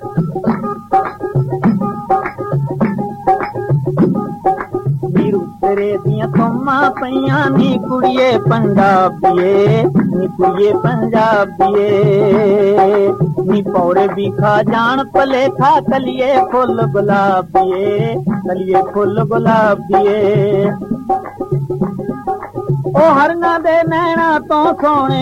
ਤੇਰੇ ਦੀਆਂ ਤੁਮਾਂ ਪਈਆਂ ਨੀ ਕੁੜੀਏ ਪੰਜਾਬੀਏ, ਨੀ ਕੁੜੀਏ ਪੰਜਾਬੀਏ, ਨੀ ਪੌੜੇ ਵੀ ਖਾ ਜਾਣ ਭਲੇਖਾ ਕਲੀਏ ਫੁੱਲ ਗੁਲਾਬੀਏ, ਕਲੀਏ ਫੁੱਲ ਗੁਲਾਬੀਏ। ਉਹ ਹਰਨਾਂ ਦੇ ਨੈਣਾ ਤੋਂ ਸੋਹਣੇ,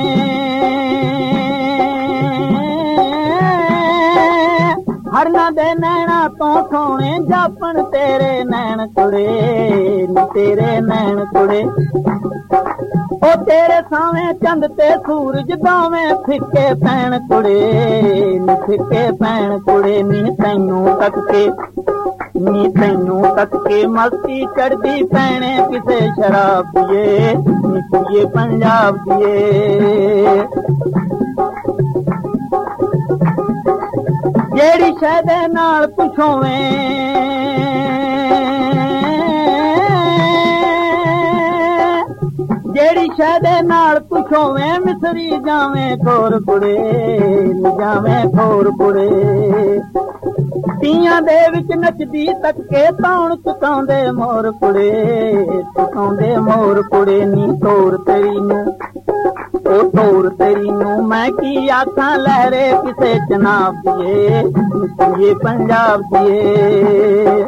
ਹਰਨਾਂ ਦੇ ਨੈਣਾ ਤੋਂ ਸੋਹਣੇ ਜਾਪਣ ਤੇਰੇ ਨੈਣ ਕੁੜੇ, ਨੀ ਤੇਰੇ ਨੈਣ ਕੁੜੇ। ਉਹ ਤੇਰੇ ਸਾਵੇਂ ਚੰਦ ਤੇ ਸੂਰਜ ਦੋਵੇਂ ਫਿੱਕੇ ਪੈਣ ਕੁੜੇ, ਨੀ ਫਿੱਕੇ ਪੈਣ ਕੁੜੇ। ਨੀ ਤੈਨੂੰ ਤੱਕ ਕੇ, ਨੀ ਤੈਨੂੰ ਤੱਕ ਕੇ ਮਸਤੀ ਚੜਦੀ ਪੈਣੇ ਕਿਸੇ ਸ਼ਰਾਬੀਏ, ਨੀ ਕੁੜੀਏ ਪੰਜਾਬ ਦੀਏ। ਜਿਹੜੀ ਸ਼ੈ ਦੇ ਨਾਲ ਪੁਛੋਵੇਂ, ਜਿਹੜੀ ਸ਼ੈ ਦੇ ਨਾਲ ਪੁਛੋਵੇਂ ਮਿਸਰੀ ਜਾਵੇਂ ਖੋਰ ਕੁੜੇ, ਜਾਵੇਂ ਖੋਰ ਕੁੜੇ। ਤੀਆਂ ਦੇ ਵਿੱਚ ਨੱਚਦੀ ਤੱਕ ਕੇ ਤੌਣ ਚੁਕਾਉਂਦੇ ਮੋਰ ਕੁੜੇ, ਚੁਕਾਉਂਦੇ ਮੋਰ ਕੁੜੇ। ਨੀ ਤੋਰ ਤੇਰੀ ਨੂੰ, ਉਹ ਤੋਰ ਤੇਰੀ ਨੂੰ ਮੈਂ ਕੀ ਆਖਾਂ ਲਹਿਰੇ ਕਿਸੇ ਜਨਾਬ ਦੀਏ, ਕੁੜੀਏ ਪੰਜਾਬ ਦੀਏ।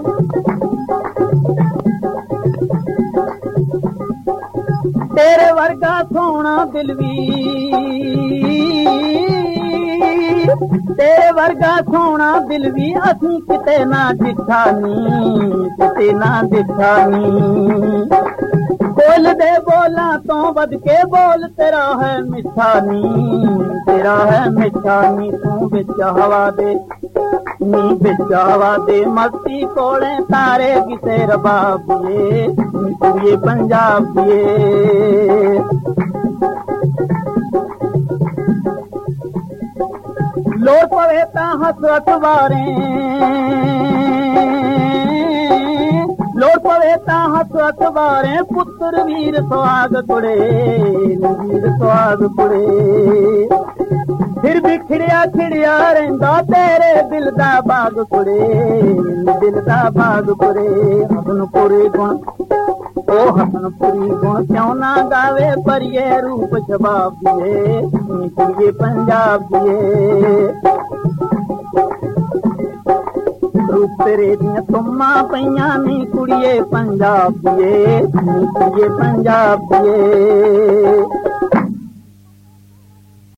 ਤੇਰੇ ਵਰਗਾ ਸੋਹਣਾ ਦਿਲ ਵੀ, ਤੇਰੇ ਵਰਗਾ ਸੋਹਣਾ ਦਿਲ ਵੀ ਅਸੀਂ ਕਿਤੇ ਨਾ ਦਿਖਾ ਨੀ, ਕਿਤੇ ਨਾ ਦਿਖਾ ਨੀ। ਬੋਲ ਦੇ ਬੋਲਾਂ ਤੋਂ ਵੱਧ ਕੇ ਬੋਲ ਤੇਰਾ ਹੈ ਮਿੱਠਾ ਨੀ, ਤੇਰਾ ਹੈ ਮਿੱਠਾ ਨੀ। ਤੂੰ ਵਿੱਚ ਹਵਾ ਦੇ, ਨੀ ਵਿੱਚ ਹਵਾ ਦੇ ਮਸਤੀ ਕੋਲੇ ਤਾਰੇ ਕਿਸੇ ਰਬਾਬ ਦੀਏ, ਨੀ ਕੁੜੀਏ ਪੰਜਾਬ ਦੀਏ। ਲੋੜ ਪਵੇ ਤਾਂ ਹਸਰਤ ਵਾਰੇ, ਲੋੜ ਪਵੇ ਤਾਂ ਹਸਰਤ ਵਾਰੇ ਪੁੱਤਰ ਵੀਰ ਸੁਹਾਗ ਕੁੜੇ, ਵੀਰ ਸੁਹਾਗ ਕੁੜੇ। ਫਿਰ ਵੀ ਖਿੜਿਆ ਖਿੜਿਆ ਰਹਿੰਦਾ ਤੇਰੇ ਦਿਲ ਦਾ ਬਾਗ ਕੁੜੇ, ਦਿਲ ਦਾ ਬਾਗ ਕੁੜੇ। ਹਸਨਪੁਰੀ ਗੁਣ, ਉਹ ਹਸਨਪੁਰੀ ਗੁਣ ਕਿਉਂ ਨਾ ਗਾਵੇ ਪਰੀਏ ਰੂਪ ਸ਼ਬਾਬ ਦੀਏ, ਨੀ ਕੁੜੀਏ ਪੰਜਾਬ ਦੀਏ। ਰੂਪ ਤੇਰੇ ਦੀਆਂ ਤੁਮਾਂ ਪਈਆਂ ਨੀ ਕੁੜੀਏ ਪੰਜਾਬ ਦੀਏ, ਨੀ ਕੁੜੀਏ ਪੰਜਾਬ ਦੀਏ।